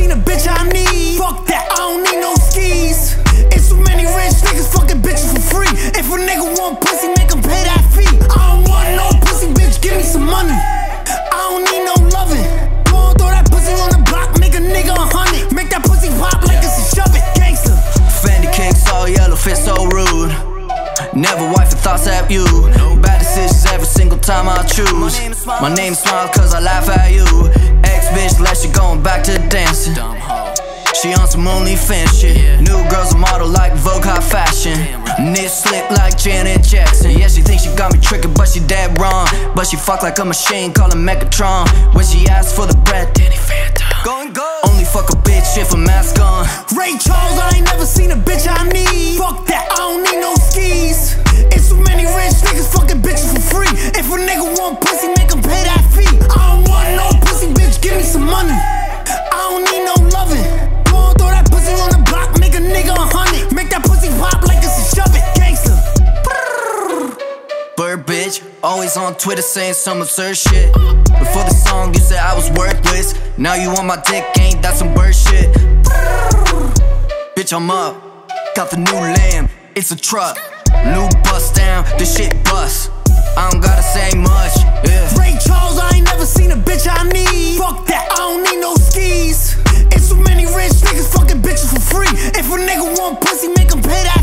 seen a bitch I need. Fuck that, I don't need no skis. It's too many rich niggas fucking bitches for free. If a nigga want pussy, make him pay that fee. I don't want no pussy, bitch, give me some money. I don't need no loving. Go on, throw that pussy on the block, make a nigga 100. Make that pussy pop like it's a shove it, gangster. Fendi kicks all yellow, fit so rude. Never wife the thoughts at you. Bad decisions every single time I choose. My name smiles cause I laugh at you. Ex-bitch left, she going back to dancing. She on some OnlyFans shit. New girl's a model like Vogue High Fashion. Knit slick like Janet Jackson. Yeah, she thinks she got me tricking, but she dead wrong. But she fuck like a machine, call her Megatron. When she asks for the bread, Danny Phantom. Go and go. Only fuck a bitch if a mask on. Ray Charles, I ain't never seen a bitch I need. Fuck that, I don't need no skis. It's too many rich niggas fucking bitches for free. If a nigga want pussy, make him pay that fee. I don't want no pussy, bitch, give me some money. I don't need no loving. Go on, throw that pussy on the block, make a nigga 100. Make that pussy pop like it's a shove it, gangster. Bird bitch, always on Twitter saying some absurd shit. Before the song you said I was worthless. Now you on my dick, ain't that some bird shit? Bitch, I'm up, got the new lamb, it's a truck. New bust down, the shit bust. I don't gotta say much, yeah. Ray Charles, I ain't never seen a bitch I need. Fuck that, I don't need no skis. It's too many rich niggas fucking bitches for free. If a nigga want pussy, make him pay that